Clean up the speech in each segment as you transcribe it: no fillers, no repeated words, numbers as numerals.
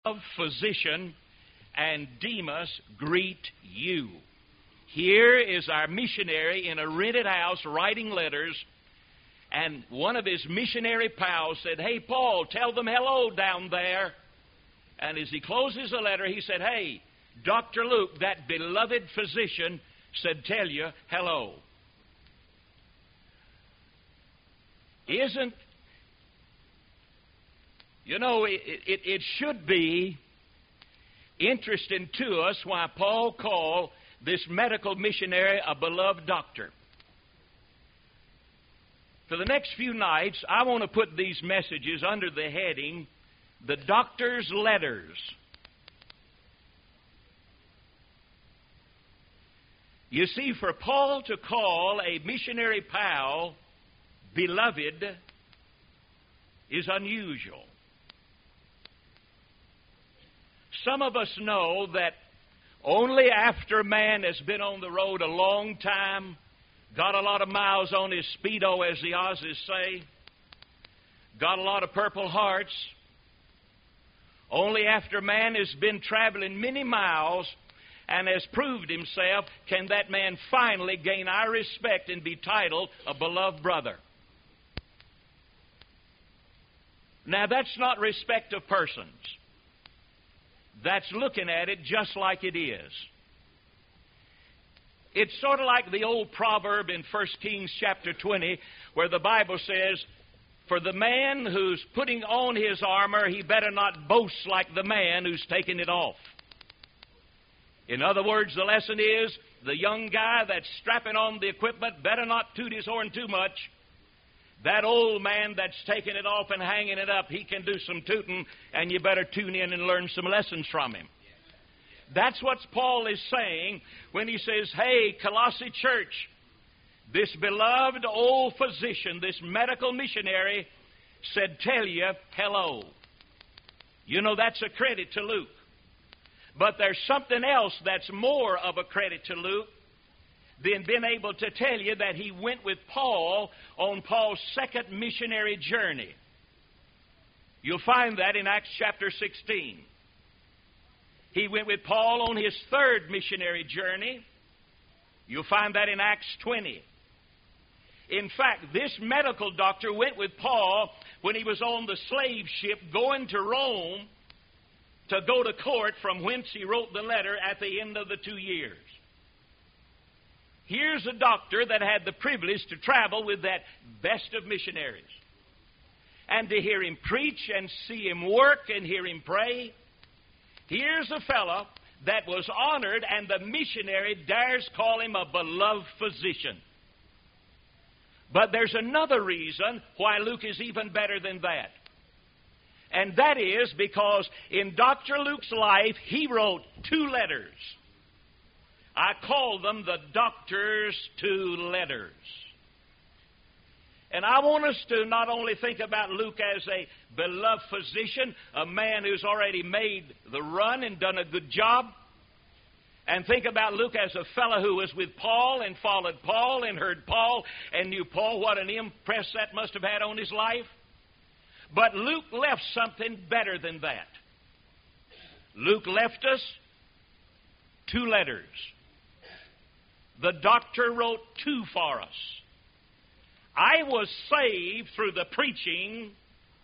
of physician, and Demas greet you. Here is our missionary in a rented house writing letters, and one of his missionary pals said, "Hey, Paul, tell them hello down there." And as he closes the letter, he said, "Hey, Dr. Luke, that beloved physician, said tell you hello." It should be interesting to us why Paul called this medical missionary a beloved doctor. For the next few nights, I want to put these messages under the heading, The Doctor's Letters. You see, for Paul to call a missionary pal beloved is unusual. Some of us know that only after man has been on the road a long time, got a lot of miles on his Speedo, as the Aussies say, got a lot of Purple Hearts, only after man has been traveling many miles and has proved himself can that man finally gain our respect and be titled a beloved brother. Now, that's not respect of persons. That's looking at it just like it is. It's sort of like the old proverb in 1 Kings chapter 20, where the Bible says, "For the man who's putting on his armor, he better not boast like the man who's taking it off." In other words, the lesson is, the young guy that's strapping on the equipment better not toot his horn too much. That old man that's taking it off and hanging it up, he can do some tooting, and you better tune in and learn some lessons from him. That's what Paul is saying when he says, "Hey, Colossae church, this beloved old physician, this medical missionary, said tell you hello." You know, that's a credit to Luke. But there's something else that's more of a credit to Luke than being able to tell you that he went with Paul on Paul's second missionary journey. You'll find that in Acts chapter 16. He went with Paul on his third missionary journey. You'll find that in Acts 20. In fact, this medical doctor went with Paul when he was on the slave ship going to Rome to go to court, from whence he wrote the letter at the end of the 2 years. Here's a doctor that had the privilege to travel with that best of missionaries, and to hear him preach and see him work and hear him pray. Here's a fellow that was honored, and the missionary dares call him a beloved physician. But there's another reason why Luke is even better than that. And that is because in Dr. Luke's life, he wrote 2 letters. I call them the Doctor's 2 letters. And I want us to not only think about Luke as a beloved physician, a man who's already made the run and done a good job, and think about Luke as a fellow who was with Paul and followed Paul and heard Paul and knew Paul, what an impress that must have had on his life. But Luke left something better than that. Luke left us 2 letters. The doctor wrote 2 for us. I was saved through the preaching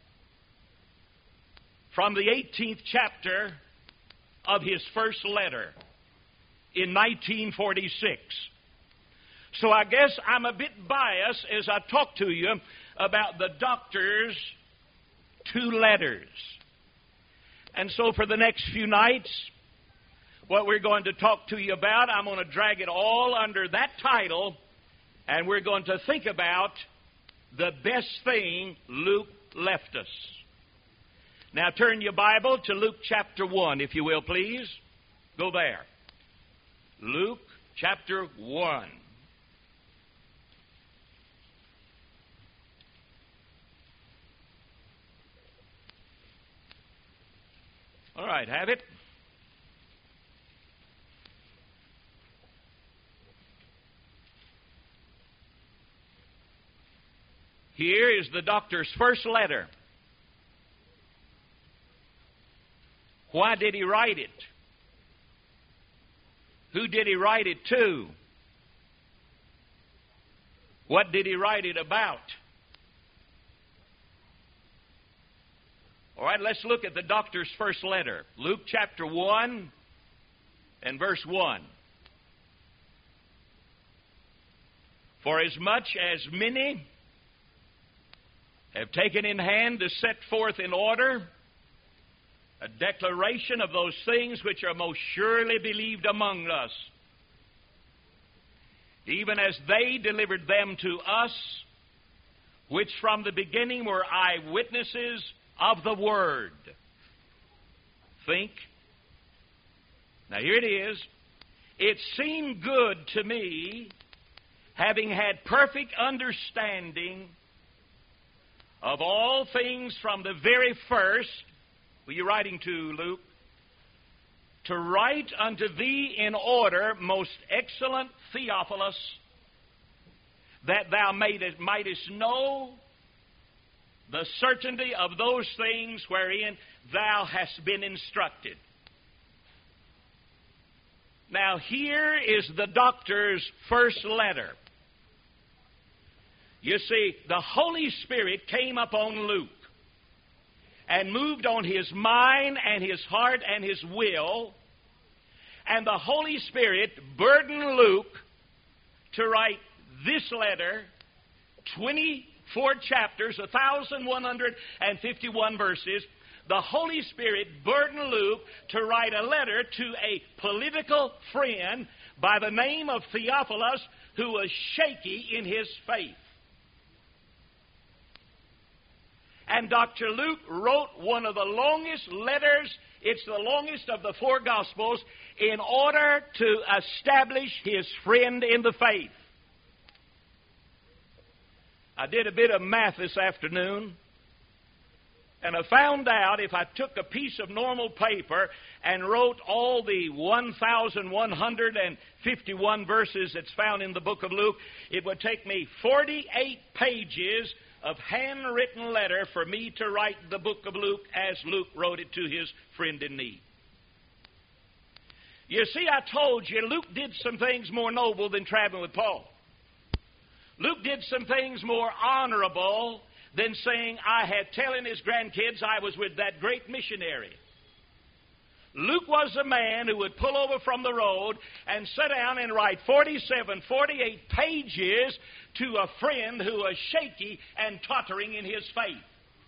from the 18th chapter of his first letter in 1946. So I guess I'm a bit biased as I talk to you about the doctor's 2 letters. And so for the next few nights, what we're going to talk to you about, I'm going to drag it all under that title, and we're going to think about the best thing Luke left us. Now turn your Bible to Luke chapter 1, if you will, please. Go there. Luke chapter 1. All right, have it? Here is the doctor's first letter. Why did he write it? Who did he write it to? What did he write it about? All right, let's look at the doctor's first letter. Luke chapter 1 and verse 1. For as much as many have taken in hand to set forth in order a declaration of those things which are most surely believed among us, even as they delivered them to us, which from the beginning were eyewitnesses of the Word. Think. Now here it is. It seemed good to me, having had perfect understanding of all things from the very first. Who are you writing to, Luke? To write unto thee in order, most excellent Theophilus, that thou mightest know the certainty of those things wherein thou hast been instructed. Now here is the doctor's first letter. You see, the Holy Spirit came upon Luke and moved on his mind and his heart and his will, and the Holy Spirit burdened Luke to write this letter, 24 chapters, 1,151 verses. The Holy Spirit burdened Luke to write a letter to a political friend by the name of Theophilus, who was shaky in his faith. And Dr. Luke wrote one of the longest letters, it's the longest of the four Gospels, in order to establish his friend in the faith. I did a bit of math this afternoon, and I found out if I took a piece of normal paper and wrote all the 1,151 verses that's found in the book of Luke, it would take me 48 pages of handwritten letter for me to write the book of Luke as Luke wrote it to his friend in need. You see, I told you, Luke did some things more noble than traveling with Paul. Luke did some things more honorable than saying, telling his grandkids I was with that great missionary. Luke was a man who would pull over from the road and sit down and write 47, 48 pages to a friend who was shaky and tottering in his faith.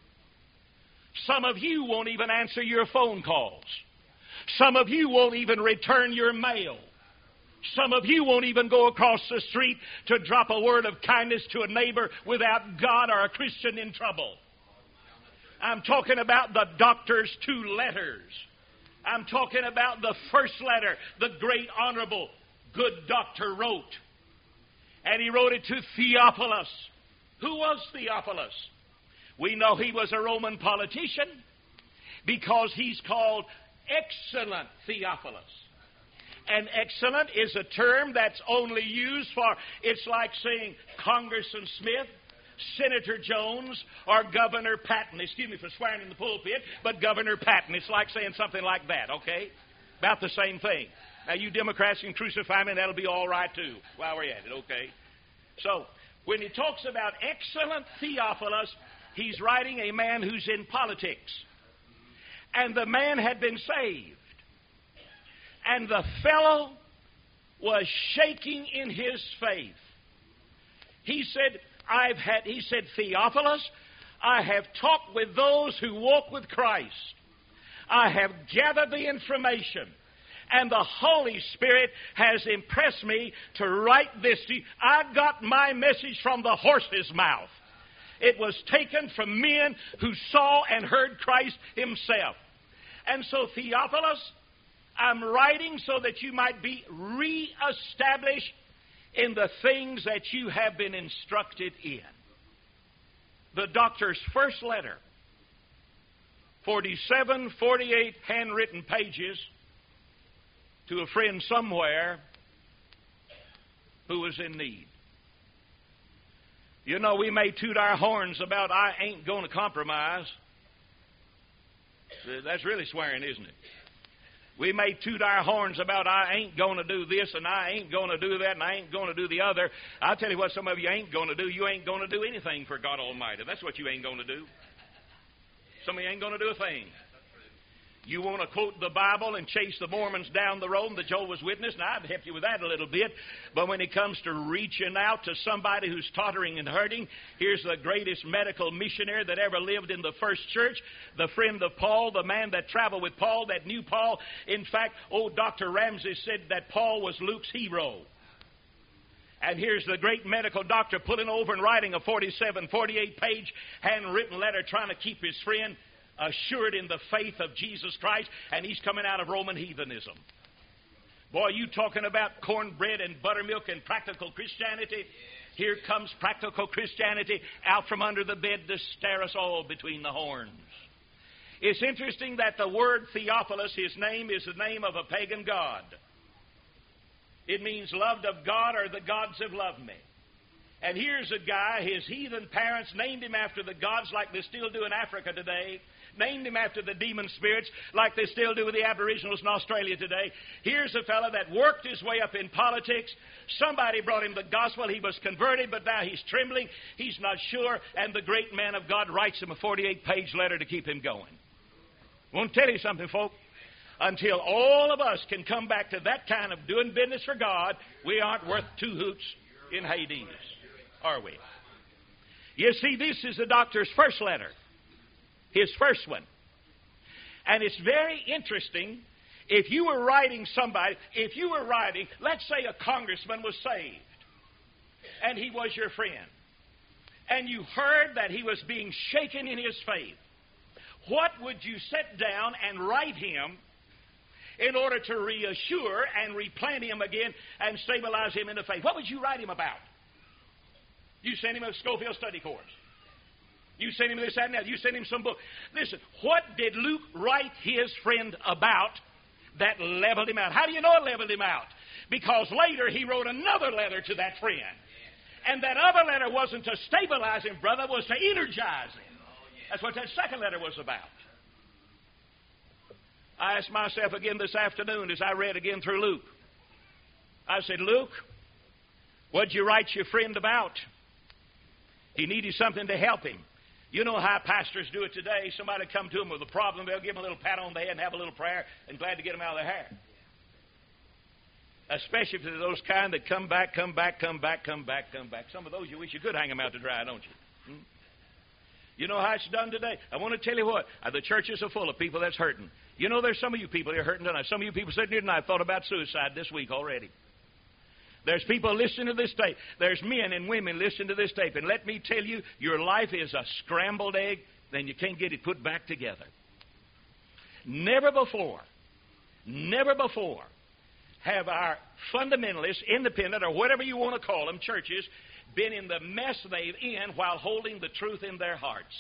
Some of you won't even answer your phone calls. Some of you won't even return your mail. Some of you won't even go across the street to drop a word of kindness to a neighbor without God or a Christian in trouble. I'm talking about the doctor's two letters. I'm talking about the first letter the great, honorable, good doctor wrote. And he wrote it to Theophilus. Who was Theophilus? We know he was a Roman politician because he's called excellent Theophilus. And excellent is a term that's only used for, it's like saying Congressman Smith, Senator Jones, or Governor Patton. Excuse me for swearing in the pulpit, but Governor Patton. It's like saying something like that, okay? About the same thing. Now, you Democrats can crucify me, and that'll be all right, too, while we're at it, okay? So, when he talks about excellent Theophilus, he's writing a man who's in politics. And the man had been saved. And the fellow was shaking in his faith. He said, Theophilus, I have talked with those who walk with Christ. I have gathered the information. And the Holy Spirit has impressed me to write this to you. I got my message from the horse's mouth. It was taken from men who saw and heard Christ himself. And so, Theophilus, I'm writing so that you might be reestablished in the things that you have been instructed in. The doctor's first letter, 47, 48 handwritten pages to a friend somewhere who was in need. You know, we may toot our horns about I ain't going to compromise. That's really swearing, isn't it? We may toot our horns about I ain't going to do this and I ain't going to do that and I ain't going to do the other. I'll tell you what some of you ain't going to do. You ain't going to do anything for God Almighty. That's what you ain't going to do. Some of you ain't going to do a thing. You want to quote the Bible and chase the Mormons down the road and the Jehovah's Witness, and I'd help you with that a little bit. But when it comes to reaching out to somebody who's tottering and hurting, here's the greatest medical missionary that ever lived in the first church, the friend of Paul, the man that traveled with Paul, that knew Paul. In fact, old Dr. Ramsey said that Paul was Luke's hero. And here's the great medical doctor pulling over and writing a 48-page handwritten letter trying to keep his friend assured in the faith of Jesus Christ, and he's coming out of Roman heathenism. Boy, you talking about cornbread and buttermilk and practical Christianity? Here comes practical Christianity out from under the bed to stare us all between the horns. It's interesting that the word Theophilus, his name, is the name of a pagan god. It means loved of God, or the gods have loved me. And here's a guy, his heathen parents named him after the gods like they still do in Africa today. Named him after the demon spirits like they still do with the aboriginals in Australia today. Here's a fellow that worked his way up in politics. Somebody brought him the gospel. He was converted, but now he's trembling. He's not sure. And the great man of God writes him a 48-page letter to keep him going. I want to tell you something, folks. Until all of us can come back to that kind of doing business for God, we aren't worth two hoots in Hades, are we? You see, this is the doctor's first letter. His first one. And it's very interesting. If you were writing, let's say a congressman was saved, and he was your friend, and you heard that he was being shaken in his faith, what would you sit down and write him in order to reassure and replant him again and stabilize him in the faith? What would you write him about? You send him a Schofield study course. You sent him this, that, and that. You sent him some book. Listen, what did Luke write his friend about that leveled him out? How do you know it leveled him out? Because later he wrote another letter to that friend. And that other letter wasn't to stabilize him, brother, it was to energize him. That's what that second letter was about. I asked myself again this afternoon as I read again through Luke. I said, Luke, what'd you write your friend about? He needed something to help him. You know how pastors do it today. Somebody come to them with a problem, they'll give them a little pat on the head and have a little prayer and glad to get them out of their hair. Especially for those kind that come back. Some of those you wish you could hang them out to dry, don't you? You know how it's done today? I want to tell you what. The churches are full of people that's hurting. You know there's some of you people that are hurting tonight. Some of you people sitting here tonight thought about suicide this week already. There's people listening to this tape. There's men and women listening to this tape. And let me tell you, your life is a scrambled egg, then you can't get it put back together. Never before have our fundamentalist, independent, or whatever you want to call them, churches, been in the mess they're in while holding the truth in their hearts.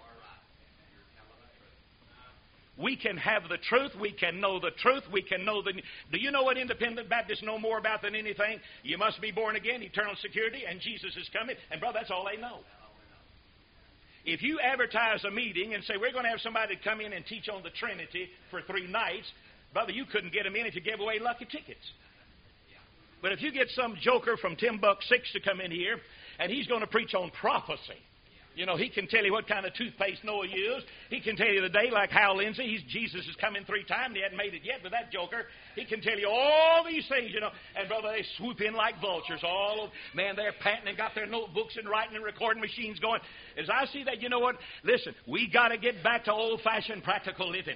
We can have the truth. We can know the truth. We can know the... Do you know what independent Baptists know more about than anything? You must be born again, eternal security, and Jesus is coming. And, brother, that's all they know. If you advertise a meeting and say, we're going to have somebody come in and teach on the Trinity for 3 nights, brother, you couldn't get them in if you gave away lucky tickets. But if you get some joker from Timbuk 6 to come in here, and he's going to preach on prophecy, you know, he can tell you what kind of toothpaste Noah used. He can tell you the day, like Hal Lindsey. Jesus is coming 3 times, and he hadn't made it yet with that joker. He can tell you all these things, you know. And, brother, they swoop in like vultures. Man, they're panting and got their notebooks and writing and recording machines going. As I see that, you know what? Listen, we got to get back to old-fashioned practical living.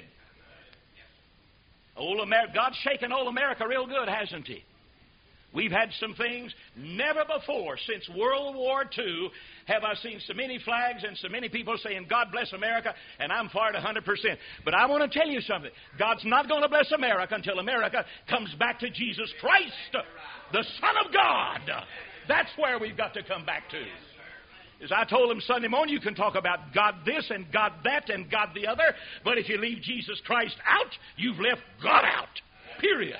God's shaken old America real good, hasn't he? We've had some things never before since World War II have I seen so many flags and so many people saying, God bless America, and I'm for it 100%. But I want to tell you something. God's not going to bless America until America comes back to Jesus Christ, the Son of God. That's where we've got to come back to. As I told them Sunday morning, you can talk about God this and God that and God the other, but if you leave Jesus Christ out, you've left God out. Period.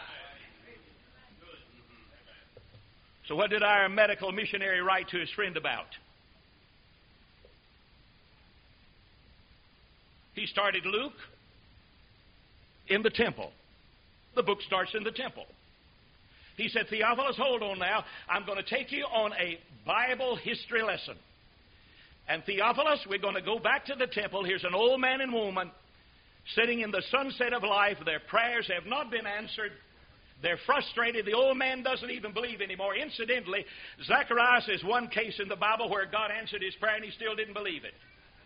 So what did our medical missionary write to his friend about? He started Luke in the temple. The book starts in the temple. He said, Theophilus, hold on now. I'm going to take you on a Bible history lesson. And Theophilus, we're going to go back to the temple. Here's an old man and woman sitting in the sunset of life. Their prayers have not been answered. They're frustrated. The old man doesn't even believe anymore. Incidentally, Zacharias is one case in the Bible where God answered his prayer and he still didn't believe it.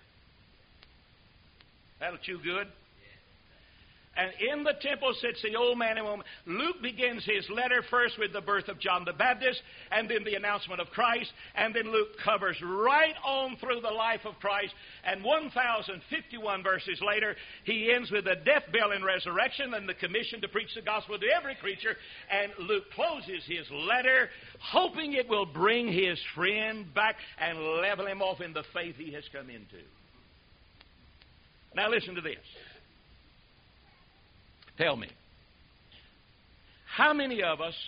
That'll chew good. And in the temple sits the old man and woman. Luke begins his letter first with the birth of John the Baptist, and then the announcement of Christ, and then Luke covers right on through the life of Christ. And 1,051 verses later, he ends with the death, burial, and resurrection, and the commission to preach the gospel to every creature. And Luke closes his letter, hoping it will bring his friend back and level him off in the faith he has come into. Now listen to this. Tell me, how many of us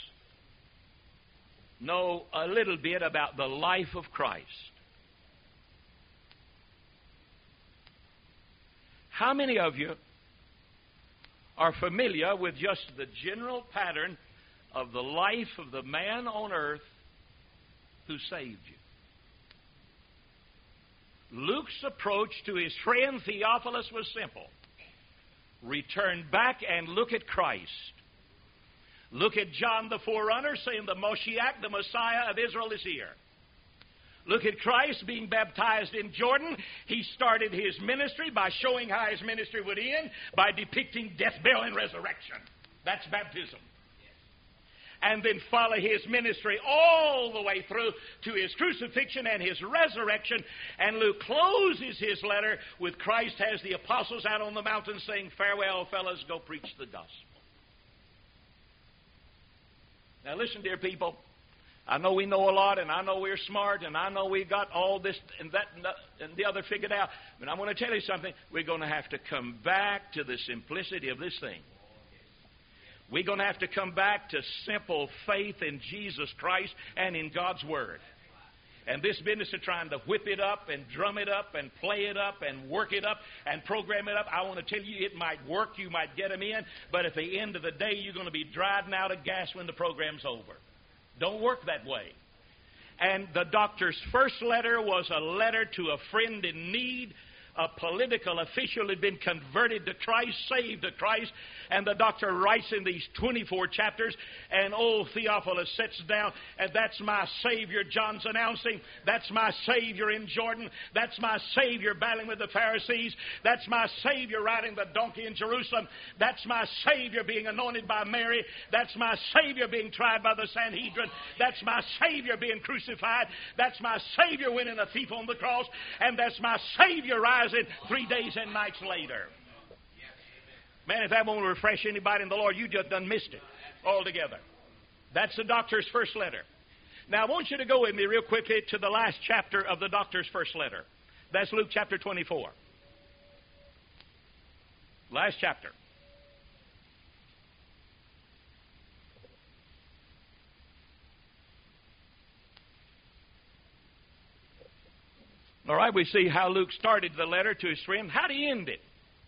know a little bit about the life of Christ? How many of you are familiar with just the general pattern of the life of the man on earth who saved you? Luke's approach to his friend Theophilus was simple. Return back and look at Christ. Look at John the forerunner saying the Moshiach, the Messiah of Israel, is here. Look at Christ being baptized in Jordan. He started his ministry by showing how his ministry would end, by depicting death, burial, and resurrection. That's baptism. And then follow his ministry all the way through to his crucifixion and his resurrection. And Luke closes his letter with Christ has the apostles out on the mountain saying, farewell, fellas, go preach the gospel. Now listen, dear people. I know we know a lot, and I know we're smart, and I know we got all this and that and the other figured out. But I want to tell you something. We're going to have to come back to the simplicity of this thing. We're going to have to come back to simple faith in Jesus Christ and in God's Word. And this business of trying to whip it up and drum it up and play it up and work it up and program it up, I want to tell you it might work, you might get them in, but at the end of the day you're going to be driving out of gas when the program's over. Don't work that way. And the doctor's first letter was a letter to a friend in need. A political official had been converted to Christ, saved to Christ, and the doctor writes in these 24 chapters, and old Theophilus sits down, and that's my Savior, John's announcing. That's my Savior in Jordan. That's my Savior battling with the Pharisees. That's my Savior riding the donkey in Jerusalem. That's my Savior being anointed by Mary. That's my Savior being tried by the Sanhedrin. That's my Savior being crucified. That's my Savior winning a thief on the cross. And that's my Savior rising 3 days and nights later. Man, if that won't refresh anybody in the Lord, you just done missed it altogether. That's the doctor's first letter. Now, I want you to go with me real quickly to the last chapter of the doctor's first letter. That's Luke chapter 24. Last chapter. All right, we see how Luke started the letter to his friend. How did he end it?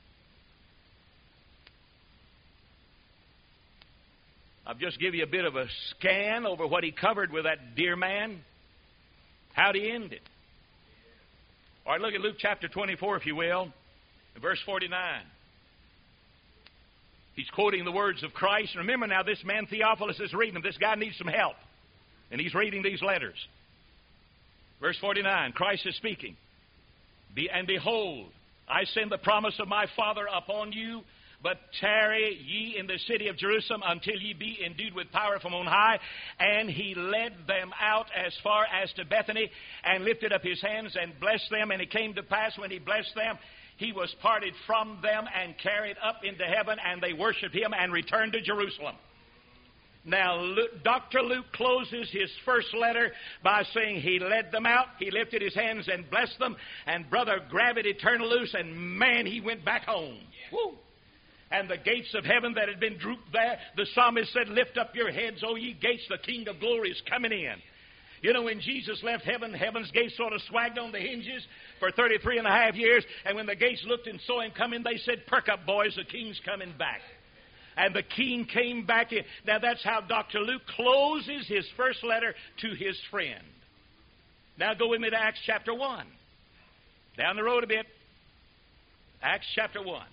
I'll just give you a bit of a scan over what he covered with that dear man. How did he end it? All right, look at Luke chapter 24, if you will, verse 49. He's quoting the words of Christ. Remember now, this man Theophilus is reading them. This guy needs some help. And he's reading these letters. Verse 49, Christ is speaking. And behold, I send the promise of my Father upon you, but tarry ye in the city of Jerusalem until ye be endued with power from on high. And he led them out as far as to Bethany, and lifted up his hands and blessed them. And it came to pass, when he blessed them, he was parted from them and carried up into heaven, and they worshipped him and returned to Jerusalem. Now, Dr. Luke closes his first letter by saying he led them out, he lifted his hands and blessed them, and brother grabbed it eternal loose, and man, he went back home. Yeah. Woo. And the gates of heaven that had been drooped there, the psalmist said, lift up your heads, O ye gates, the King of glory is coming in. You know, when Jesus left heaven, heaven's gates sort of swagged on the hinges for 33 and a half years. And when the gates looked and saw him coming, they said, "Perk up, boys, the king's coming back." And the king came back in. Now, that's how Dr. Luke closes his first letter to his friend. Now, go with me to Acts chapter 1. Down the road a bit. Acts chapter 1.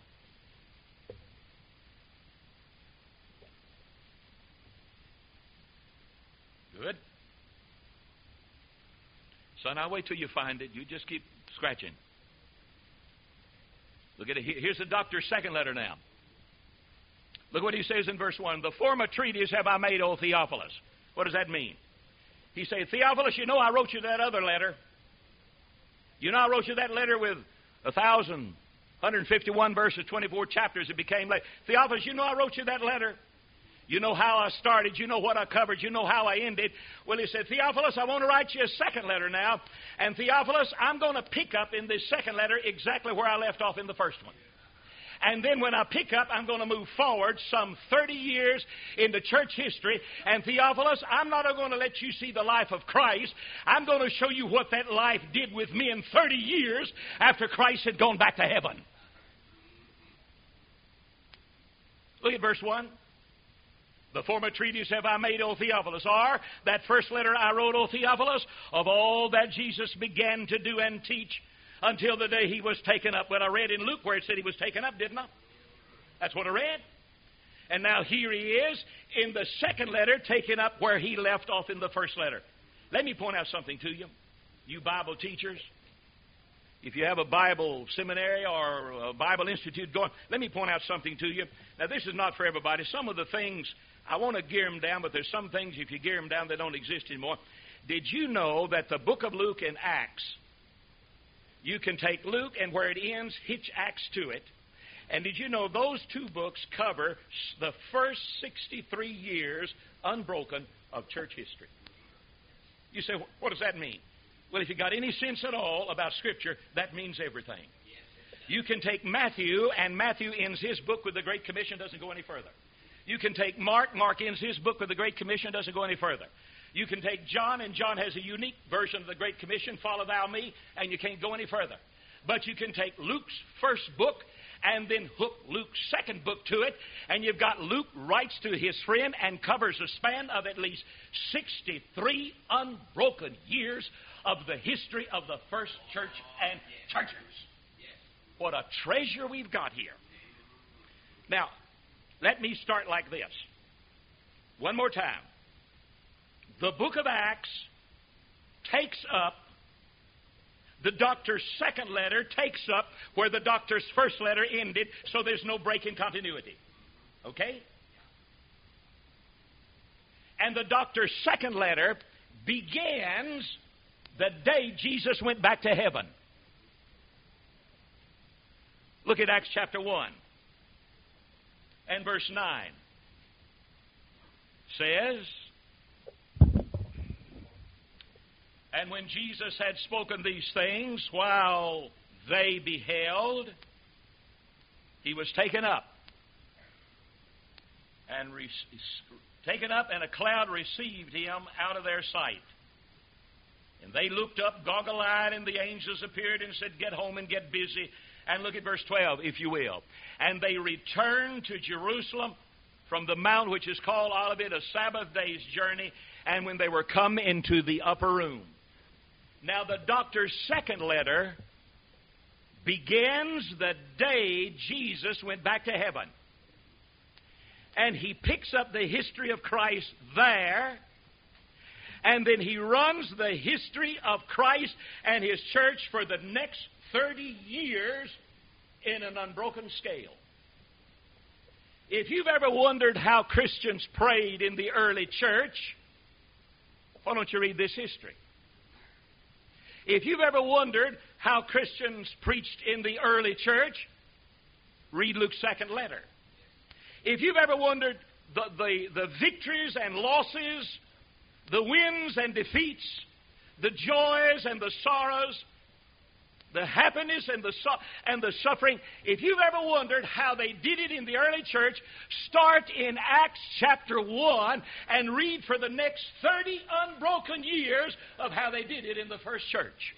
Good. Son, I'll wait till you find it. You just keep scratching. Look at it. Here's the doctor's second letter now. Look what he says in verse 1. "The former treatise have I made, O Theophilus." What does that mean? He said, "Theophilus, you know I wrote you that other letter. You know I wrote you that letter with 1,151 verses, 24 chapters. It became late. Theophilus, you know I wrote you that letter. You know how I started. You know what I covered. You know how I ended." Well, he said, "Theophilus, I want to write you a second letter now. And Theophilus, I'm going to pick up in this second letter exactly where I left off in the first one. And then when I pick up, I'm going to move forward some 30 years into church history. And Theophilus, I'm not going to let you see the life of Christ. I'm going to show you what that life did with me in 30 years after Christ had gone back to heaven." Look at verse 1. "The former treatise have I made, O Theophilus," or that first letter I wrote, O Theophilus, "of all that Jesus began to do and teach until the day he was taken up." Well, I read in Luke where it said he was taken up, didn't I? That's what I read. And now here he is in the second letter, taken up where he left off in the first letter. Let me point out something to you, you Bible teachers. If you have a Bible seminary or a Bible institute going, let me point out something to you. Now, this is not for everybody. Some of the things, I want to gear them down, but there's some things, if you gear them down, they don't exist anymore. Did you know that the book of Luke and Acts, you can take Luke and where it ends, hitch Acts to it. And did you know those two books cover the first 63 years unbroken of church history? You say, what does that mean? Well, if you got any sense at all about Scripture, that means everything. You can take Matthew, and Matthew ends his book with the Great Commission, doesn't go any further. You can take Mark, Mark ends his book with the Great Commission, doesn't go any further. You can take John, and John has a unique version of the Great Commission, "Follow thou me," and you can't go any further. But you can take Luke's first book and then hook Luke's second book to it, and you've got Luke writes to his friend and covers a span of at least 63 unbroken years of the history of the first church and churches. What a treasure we've got here. Now, let me start like this. One more time. The book of Acts takes up, the doctor's second letter takes up where the doctor's first letter ended, so there's no break in continuity. Okay? And the doctor's second letter begins the day Jesus went back to heaven. Look at Acts chapter 1 and verse 9. Says, "And when Jesus had spoken these things, while they beheld, he was taken up. And a cloud received him out of their sight. And they looked up goggle-eyed, and the angels appeared and said, 'Get home and get busy.'" And look at verse 12, if you will. "And they returned to Jerusalem from the mount which is called Olivet, a Sabbath day's journey, and when they were come into the upper room." Now, the doctor's second letter begins the day Jesus went back to heaven. And he picks up the history of Christ there. And then he runs the history of Christ and his church for the next 30 years in an unbroken scale. If you've ever wondered how Christians prayed in the early church, why don't you read this history? If you've ever wondered how Christians preached in the early church, read Luke's second letter. If you've ever wondered the victories and losses, the wins and defeats, the joys and the sorrows, The happiness and the suffering. If you've ever wondered how they did it in the early church, start in Acts chapter 1 and read for the next 30 unbroken years of how they did it in the first church.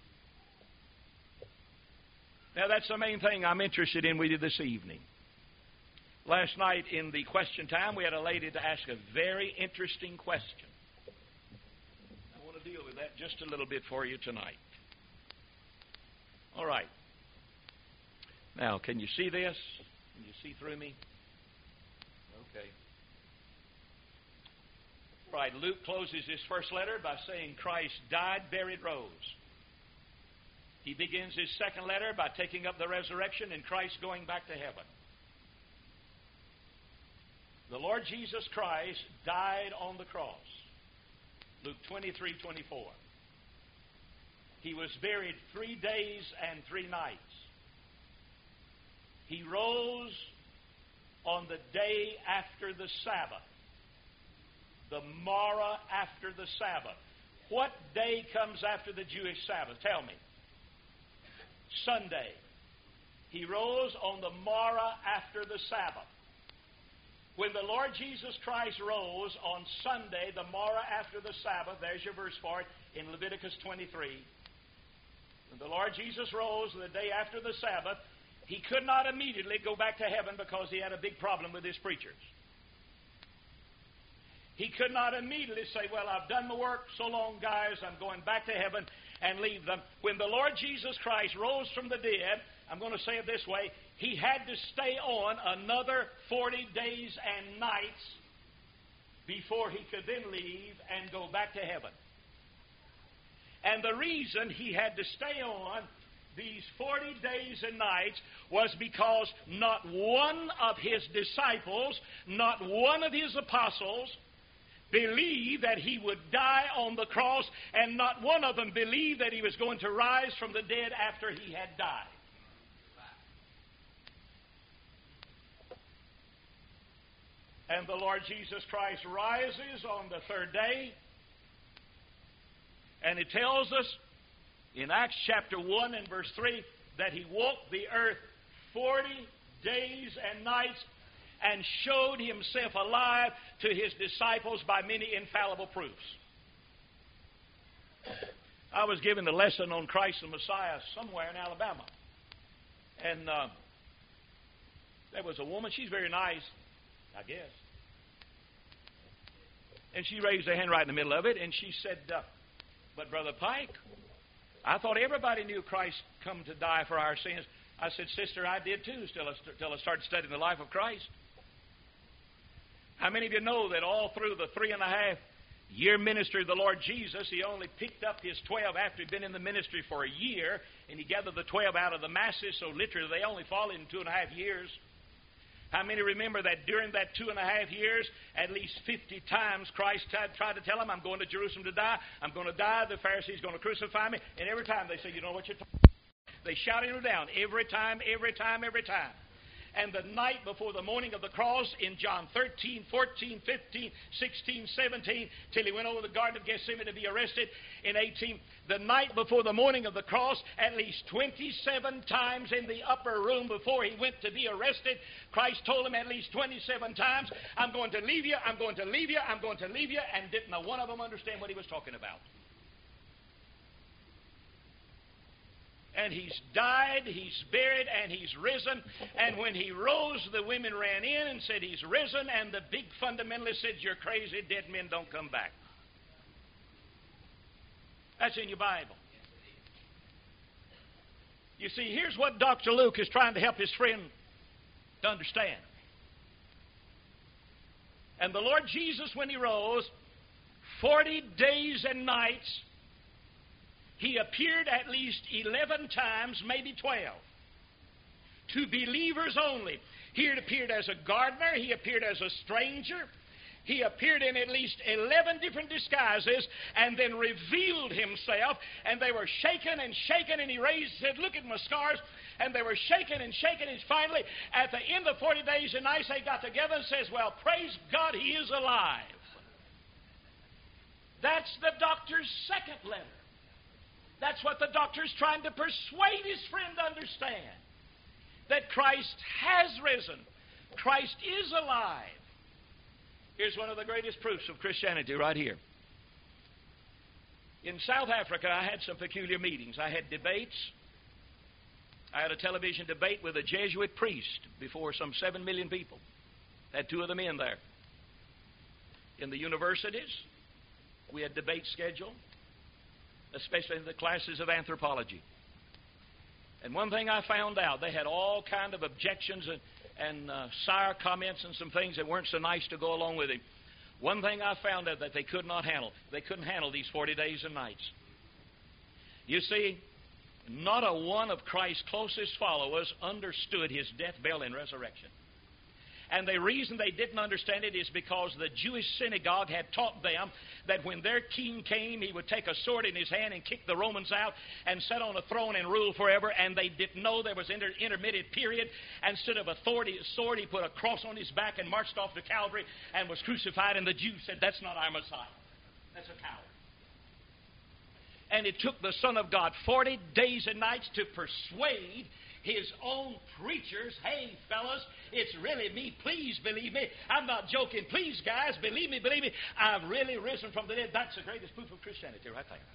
Now, that's the main thing I'm interested in with you this evening. Last night in the question time, we had a lady to ask a very interesting question. I want to deal with that just a little bit for you tonight. All right. Now, can you see this? Can you see through me? Okay. All right, Luke closes his first letter by saying Christ died, buried, rose. He begins his second letter by taking up the resurrection and Christ going back to heaven. The Lord Jesus Christ died on the cross. Luke 23:24. He was buried 3 days and 3 nights. He rose on the day after the Sabbath, the morrow after the Sabbath. What day comes after the Jewish Sabbath? Tell me. Sunday. He rose on the morrow after the Sabbath. When the Lord Jesus Christ rose on Sunday, the morrow after the Sabbath, there's your verse for it in Leviticus 23. When the Lord Jesus rose the day after the Sabbath, he could not immediately go back to heaven because he had a big problem with his preachers. He could not immediately say, well, I've done the work, so long, guys, I'm going back to heaven, and leave them. When the Lord Jesus Christ rose from the dead, I'm going to say it this way, he had to stay on another 40 days and nights before he could then leave and go back to heaven. And the reason he had to stay on these 40 days and nights was because not one of his disciples, not one of his apostles, believed that he would die on the cross, and not one of them believed that he was going to rise from the dead after he had died. And the Lord Jesus Christ rises on the third day, and it tells us in Acts chapter 1 and verse 3 that he walked the earth 40 days and nights and showed himself alive to his disciples by many infallible proofs. I was given a lesson on Christ the Messiah somewhere in Alabama. And there was a woman, she's very nice, I guess. And she raised her hand right in the middle of it, and she said, but Brother Pike, I thought everybody knew Christ come to die for our sins. I said, sister, I did too, till I started studying the life of Christ. How many of you know that all through the 3.5-year ministry of the Lord Jesus, he only picked up his 12 after he'd been in the ministry for a year, and he gathered the 12 out of the masses, so literally they only followed in 2.5 years. How many remember that during that 2.5 years, at least 50 times Christ tried to tell them, I'm going to Jerusalem to die. I'm going to die. The Pharisees are going to crucify me. And every time they say, you know what you're talking about? They shouted him down every time. And the night before the morning of the cross in John 13, 14, 15, 16, 17, till he went over the Garden of Gethsemane to be arrested in 18, the night before the morning of the cross, at least 27 times in the upper room before he went to be arrested, Christ told him at least 27 times, I'm going to leave you, I'm going to leave you, I'm going to leave you, and didn't know one of them understand what he was talking about. And he's died, he's buried, and he's risen. And when he rose, the women ran in and said, he's risen. And the big fundamentalist said, you're crazy, dead men don't come back. That's in your Bible. You see, here's what Dr. Luke is trying to help his friend to understand. And the Lord Jesus, when he rose, 40 days and nights, he appeared at least 11 times, maybe 12, to believers only. He appeared as a gardener. He appeared as a stranger. He appeared in at least 11 different disguises and then revealed himself. And they were shaken, and he raised, said, look at my scars. And they were shaken. And finally, at the end of 40 days and nights, they got together and says, well, praise God, he is alive. That's the doctor's second letter. That's what the doctor's trying to persuade his friend to understand. That Christ has risen. Christ is alive. Here's one of the greatest proofs of Christianity right here. In South Africa, I had some peculiar meetings. I had debates. I had a television debate with a Jesuit priest before some 7 million people. Had 2 of them in there. In the universities, we had debates scheduled, especially in the classes of anthropology. And one thing I found out, they had all kind of objections and sour comments and some things that weren't so nice to go along with it. One thing I found out that they could not handle. They couldn't handle these 40 days and nights. You see, not a one of Christ's closest followers understood his death, burial, and resurrection. And the reason they didn't understand it is because the Jewish synagogue had taught them that when their king came, he would take a sword in his hand and kick the Romans out and sit on a throne and rule forever. And they didn't know there was an intermittent period. Instead of a sword, he put a cross on his back and marched off to Calvary and was crucified. And the Jews said, that's not our Messiah. That's a coward. And it took the Son of God 40 days and nights to persuade his own preachers, hey, fellas, it's really me. Please believe me. I'm not joking. Please, guys, believe me. I've really risen from the dead. That's the greatest proof of Christianity right there.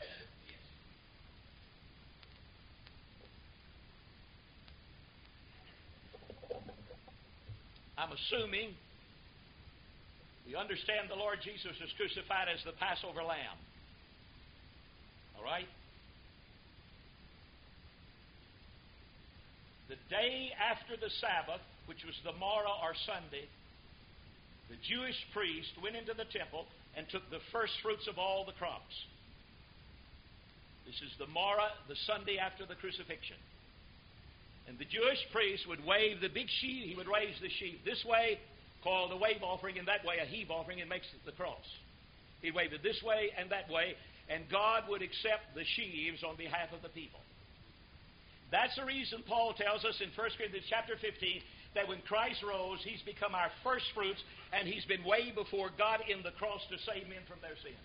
I'm assuming you understand the Lord Jesus was crucified as the Passover lamb. All right? The day after the Sabbath, which was the morrow or Sunday, the Jewish priest went into the temple and took the first fruits of all the crops. This is the morrow, the Sunday after the crucifixion. And the Jewish priest would wave the big sheaf. He would raise the sheaf this way, called a wave offering, and that way a heave offering, and makes the cross. He'd wave it this way and that way, and God would accept the sheaves on behalf of the people. That's the reason Paul tells us in 1 Corinthians chapter 15 that when Christ rose, he's become our first fruits, and he's been way before God in the cross to save men from their sins.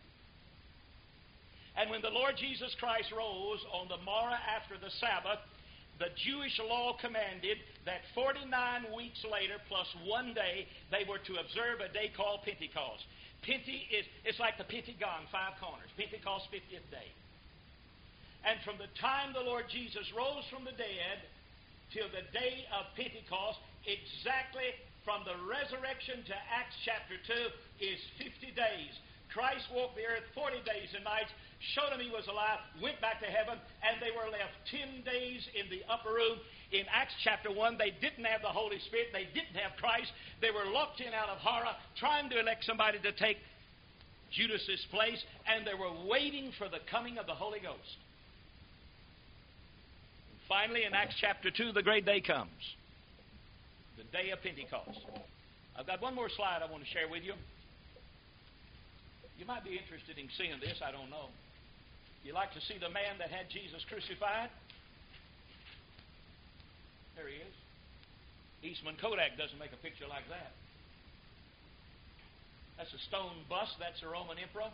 And when the Lord Jesus Christ rose on the morrow after the Sabbath, the Jewish law commanded that 49 weeks later, plus 1 day, they were to observe a day called Pentecost. It's like the Pentagon, 5 corners. Pentecost, 50th day. And from the time the Lord Jesus rose from the dead till the day of Pentecost, exactly from the resurrection to Acts chapter 2 is 50 days. Christ walked the earth 40 days and nights, showed them he was alive, went back to heaven, and they were left 10 days in the upper room. In Acts chapter 1, they didn't have the Holy Spirit. They didn't have Christ. They were locked in out of horror, trying to elect somebody to take Judas's place, and they were waiting for the coming of the Holy Ghost. Finally, in Acts chapter 2, the great day comes. The day of Pentecost. I've got one more slide I want to share with you. You might be interested in seeing this, I don't know. You like to see the man that had Jesus crucified? There he is. Eastman Kodak doesn't make a picture like that. That's a stone bust. That's a Roman emperor.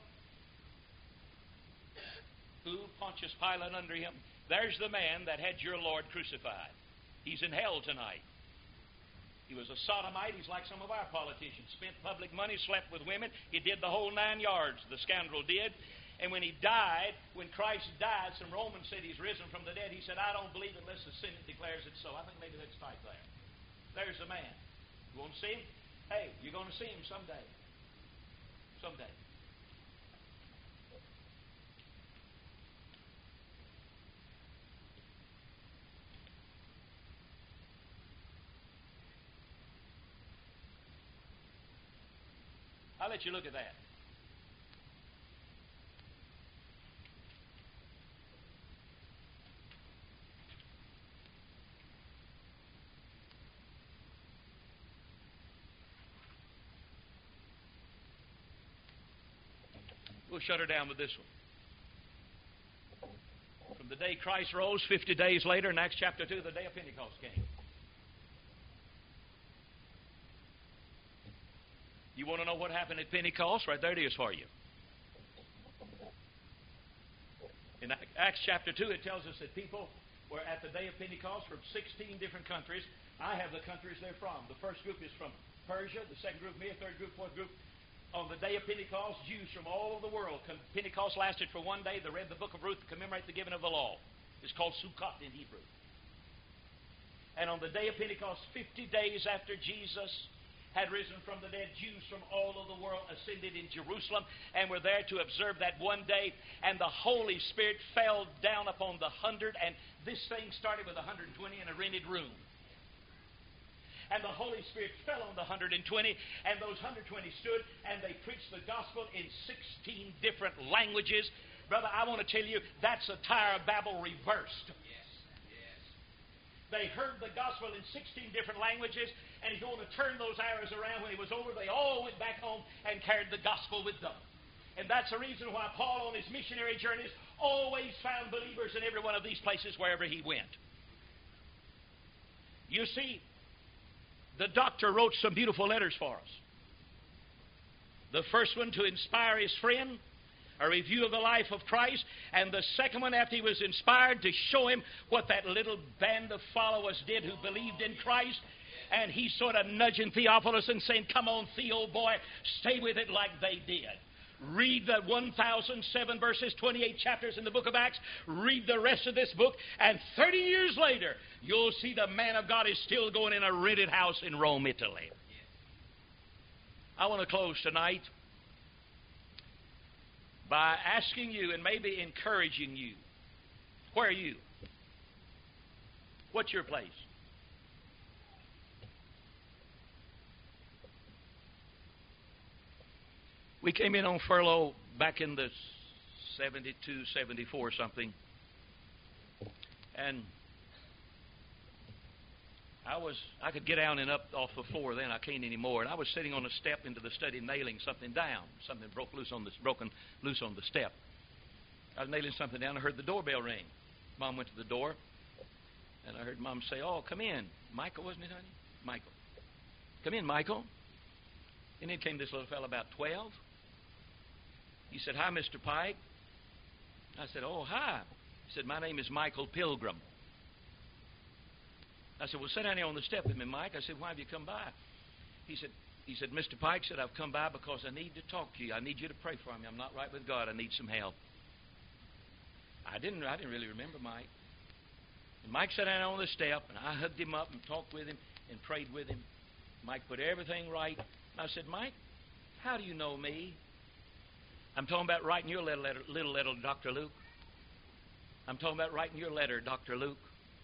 Who? Pontius Pilate under him. There's the man that had your Lord crucified. He's in hell tonight. He was a sodomite. He's like some of our politicians. Spent public money, slept with women. He did the whole 9 yards, the scoundrel did. And when he died, when Christ died, some Romans said he's risen from the dead. He said, I don't believe it unless the Senate declares it so. I think maybe that's type there. There's the man. You want to see him? Hey, you're going to see him someday. Someday. I'll let you look at that. We'll shut her down with this one. From the day Christ rose, 50 days later, in Acts chapter 2, the day of Pentecost came. You want to know what happened at Pentecost? Right there it is for you. In Acts chapter 2, it tells us that people were at the day of Pentecost from 16 different countries. I have the countries they're from. The first group is from Persia, the second group, me, third group, fourth group. On the day of Pentecost, Jews from all over the world. Pentecost lasted for one day. They read the book of Ruth to commemorate the giving of the law. It's called Sukkot in Hebrew. And on the day of Pentecost, 50 days after Jesus had risen from the dead, Jews from all over the world ascended in Jerusalem and were there to observe that one day. And the Holy Spirit fell down upon the 100, and this thing started with 120 in a rented room. And the Holy Spirit fell on the 120, and those 120 stood, and they preached the gospel in 16 different languages. Brother, I want to tell you, that's the Tower of Babel reversed. Yes. They heard the gospel in 16 different languages, and if you want to turn those arrows around, when it was over, they all went back home and carried the gospel with them. And that's the reason why Paul, on his missionary journeys, always found believers in every one of these places wherever he went. You see, the doctor wrote some beautiful letters for us. The first one to inspire his friend, a review of the life of Christ, and the second one after he was inspired to show him what that little band of followers did who believed in Christ. And he sort of nudging Theophilus and saying, come on, Theo, boy, stay with it like they did. Read the 1,007 verses, 28 chapters in the book of Acts. Read the rest of this book, and 30 years later, you'll see the man of God is still going in a rented house in Rome, Italy. I want to close tonight by asking you and maybe encouraging you. Where are you? What's your place? We came in on furlough back in the 72, 74 something. And I could get down and up off the floor then. I can't anymore. And I was sitting on a step into the study nailing something down. Something broken loose on the step. I was nailing something down. I heard the doorbell ring. Mom went to the door. And I heard Mom say, oh, come in. Michael, wasn't it, honey? Michael. Come in, Michael. And then came this little fellow about 12. He said, hi, Mr. Pike. I said, oh, hi. He said, my name is Michael Pilgrim. I said, well, sit down here on the step with me, Mike. I said, why have you come by? He said, Mr. Pike said, I've come by because I need to talk to you. I need you to pray for me. I'm not right with God. I need some help. I didn't really remember Mike. And Mike sat down on the step, and I hugged him up and talked with him and prayed with him. Mike put everything right. I said, Mike, how do you know me? I'm talking about writing your little letter, Dr. Luke. I'm talking about writing your letter, Dr. Luke.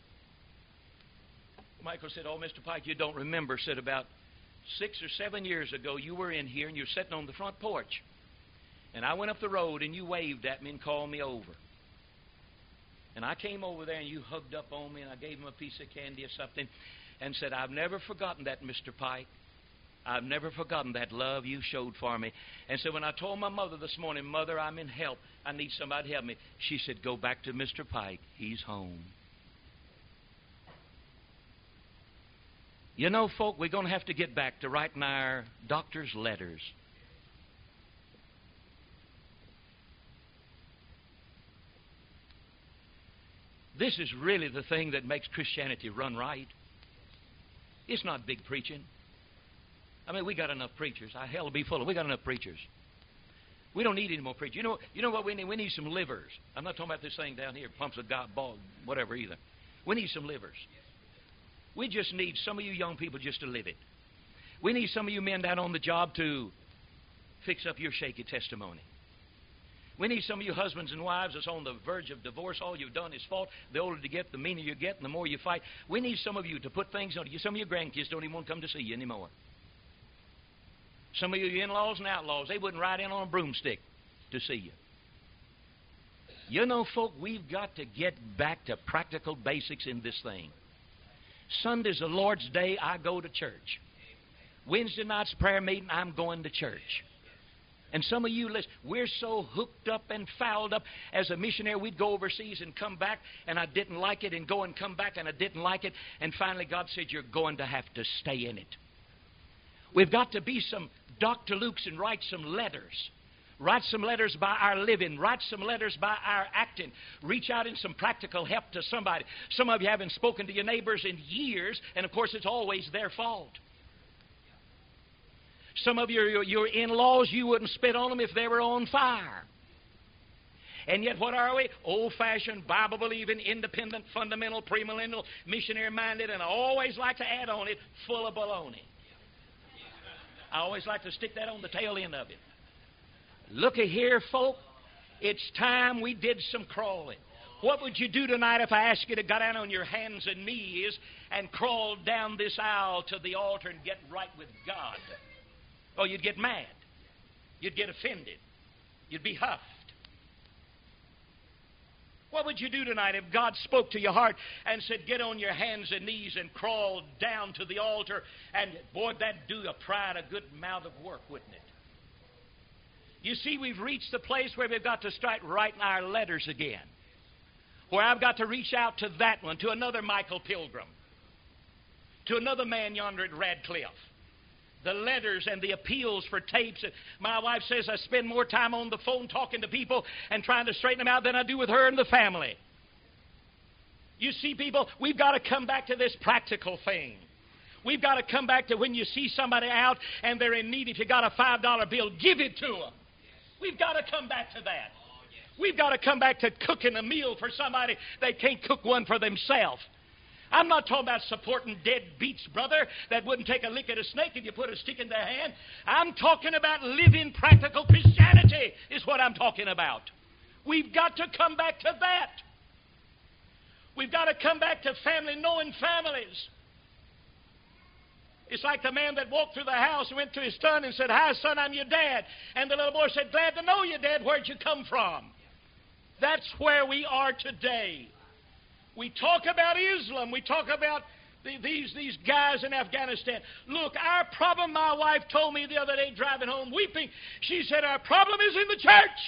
Michael said, oh, Mr. Pike, you don't remember. Said about 6 or 7 years ago, you were in here and you're sitting on the front porch. And I went up the road and you waved at me and called me over. And I came over there and you hugged up on me and I gave him a piece of candy or something and said, I've never forgotten that, Mr. Pike. I've never forgotten that love you showed for me. And so when I told my mother this morning, Mother, I'm in help. I need somebody to help me. She said, go back to Mr. Pike. He's home. You know, folk, we're going to have to get back to writing our doctor's letters. This is really the thing that makes Christianity run right. It's not big preaching. I mean, we got enough preachers. Hell will be full of. We got enough preachers. We don't need any more preachers. You know what we need? We need some livers. I'm not talking about this thing down here, pumps of God, ball, whatever either. We need some livers. We just need some of you young people just to live it. We need some of you men down on the job to fix up your shaky testimony. We need some of you husbands and wives that's on the verge of divorce. All you've done is fault. The older you get, the meaner you get, and the more you fight. We need some of you to put things on you. Some of your grandkids don't even want to come to see you anymore. Some of you in-laws and outlaws, they wouldn't ride in on a broomstick to see you. You know, folk, we've got to get back to practical basics in this thing. Sunday's the Lord's Day, I go to church. Wednesday night's prayer meeting, I'm going to church. And some of you, listen, we're so hooked up and fouled up. As a missionary, we'd go overseas and come back, and I didn't like it, and go and come back, and I didn't like it. And finally, God said, you're going to have to stay in it. We've got to be some Dr. Lukes and write some letters. Write some letters by our living. Write some letters by our acting. Reach out in some practical help to somebody. Some of you haven't spoken to your neighbors in years, and of course it's always their fault. Some of your in-laws, you wouldn't spit on them if they were on fire. And yet what are we? Old-fashioned, Bible-believing, independent, fundamental, premillennial, missionary-minded, and I always like to add on it, full of baloney. I always like to stick that on the tail end of it. Looky here, folk. It's time we did some crawling. What would you do tonight if I asked you to go down on your hands and knees and crawl down this aisle to the altar and get right with God? Oh, you'd get mad. You'd get offended. You'd be huffed. What would you do tonight if God spoke to your heart and said, get on your hands and knees and crawl down to the altar? And boy, that'd do a pride a good amount of work, wouldn't it? You see, we've reached the place where we've got to start writing our letters again. Where I've got to reach out to that one, to another Michael Pilgrim, to another man yonder at Radcliffe. The letters and the appeals for tapes. My wife says I spend more time on the phone talking to people and trying to straighten them out than I do with her and the family. You see, people, we've got to come back to this practical thing. We've got to come back to when you see somebody out and they're in need. If you got a $5 bill, give it to them. We've got to come back to that. We've got to come back to cooking a meal for somebody they can't cook one for themselves. I'm not talking about supporting dead beats, brother, that wouldn't take a lick at a snake if you put a stick in their hand. I'm talking about living practical Christianity is what I'm talking about. We've got to come back to that. We've got to come back to family, knowing families. It's like the man that walked through the house and went to his son and said, hi, son, I'm your dad. And the little boy said, glad to know you, Dad. Where'd you come from? That's where we are today. We talk about Islam. We talk about these guys in Afghanistan. Look, our problem, my wife told me the other day driving home weeping, she said, our problem is in the church.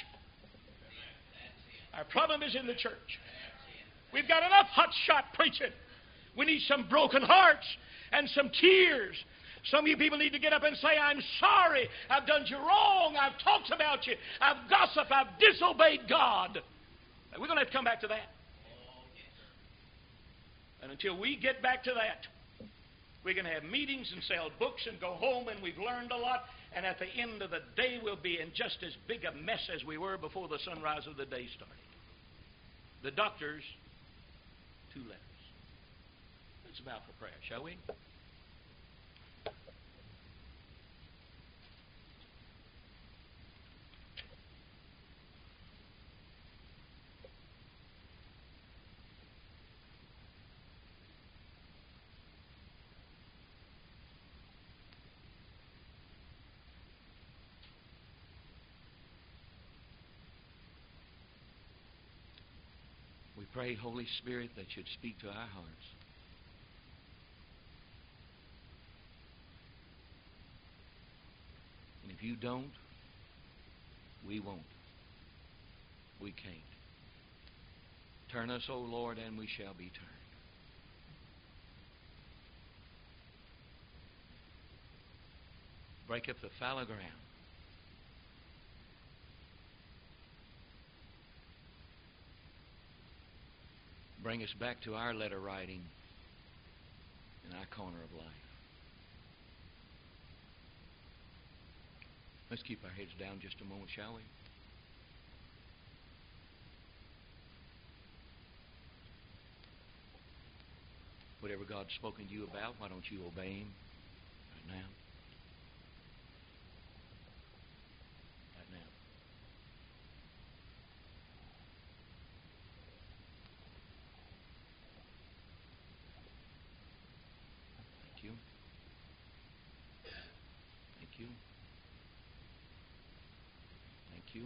Our problem is in the church. We've got enough hotshot preaching. We need some broken hearts and some tears. Some of you people need to get up and say, I'm sorry. I've done you wrong. I've talked about you. I've gossiped. I've disobeyed God. We're going to have to come back to that. And until we get back to that, we're going to have meetings and sell books and go home and we've learned a lot. And at the end of the day, we'll be in just as big a mess as we were before the sunrise of the day started. The doctors, 2 letters. Let's bow for prayer, shall we? We pray, Holy Spirit, that you'd speak to our hearts. And if you don't, we won't. We can't. Turn us, O Lord, and we shall be turned. Break up the fallow ground. Bring us back to our letter writing in our corner of life. Let's keep our heads down just a moment, shall we? Whatever God's spoken to you about, why don't you obey Him right now? Right now. Thank you. Thank you. Thank you.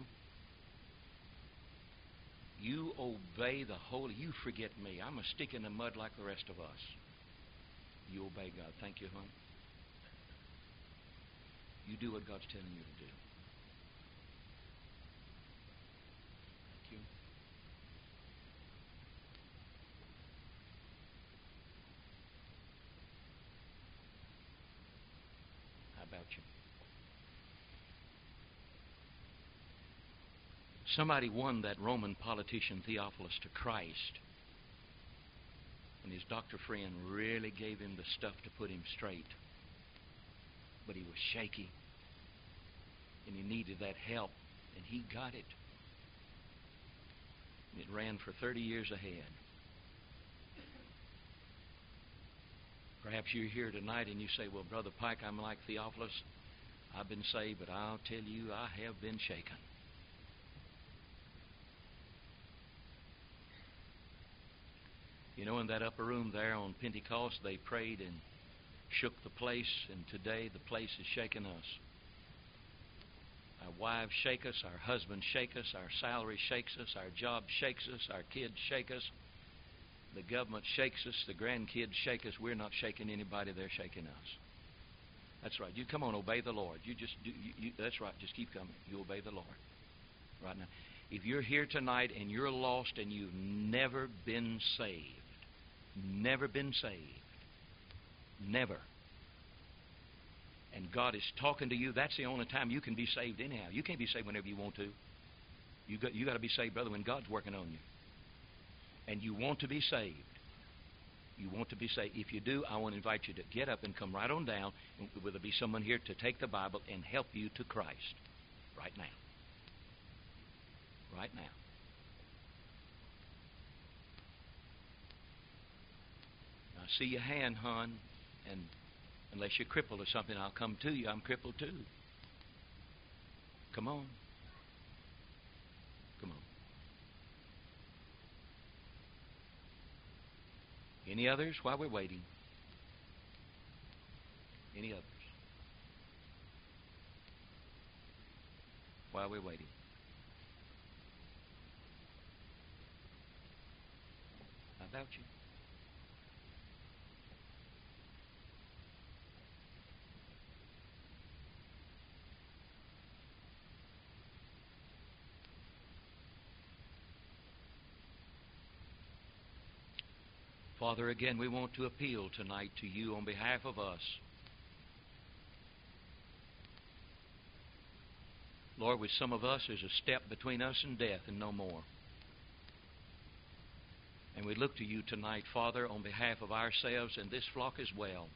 You obey the Holy. You forget me. I'm a stick in the mud like the rest of us. You obey God. Thank you, hon. You do what God's telling you to do. Thank you. How about you? Somebody won that Roman politician Theophilus to Christ, and his doctor friend really gave him the stuff to put him straight. But he was shaky, and he needed that help, and he got it. And it ran for 30 years ahead. Perhaps you're here tonight and you say, well, Brother Pike, I'm like Theophilus. I've been saved, but I'll tell you, I have been shaken. You know, in that upper room there on Pentecost, they prayed and shook the place, and today the place is shaking us. Our wives shake us, our husbands shake us, our salary shakes us, our job shakes us, our kids shake us, the government shakes us, the grandkids shake us. We're not shaking anybody, they're shaking us. That's right. You come on, obey the Lord. You just do. That's right. Just keep coming. You obey the Lord right now. If you're here tonight and you're lost and you've never been saved, never, and God is talking to you, that's the only time you can be saved anyhow. You can't be saved whenever you want to. You got to be saved, brother, when God's working on you. And you want to be saved. You want to be saved. If you do, I want to invite you to get up and come right on down. Will there be someone here to take the Bible and help you to Christ right now? Right now. I see your hand, hon, and unless you're crippled or something, I'll come to you. I'm crippled too. Come on. Come on. Any others while we're waiting? Any others? While we're waiting. How about you? Father, again, we want to appeal tonight to you on behalf of us. Lord, with some of us, there's a step between us and death and no more. And we look to you tonight, Father, on behalf of ourselves and this flock as well.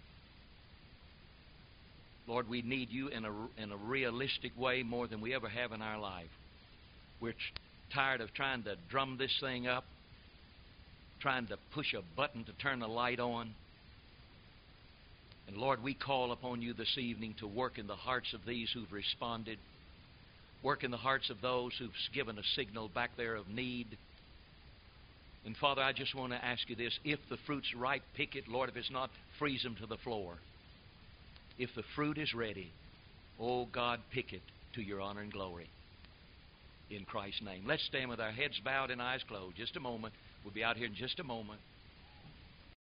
Lord, we need you in a realistic way more than we ever have in our life. We're tired of trying to drum this thing up, trying to push a button to turn a light on. And Lord, we call upon you this evening to work in the hearts of these who've responded, work in the hearts of those who've given a signal back there of need. And Father, I just want to ask you this. If the fruit's ripe, pick it. Lord, if it's not, freeze them to the floor. If the fruit is ready, oh God, pick it to your honor and glory. In Christ's name. Let's stand with our heads bowed and eyes closed. Just a moment. We'll be out here in just a moment.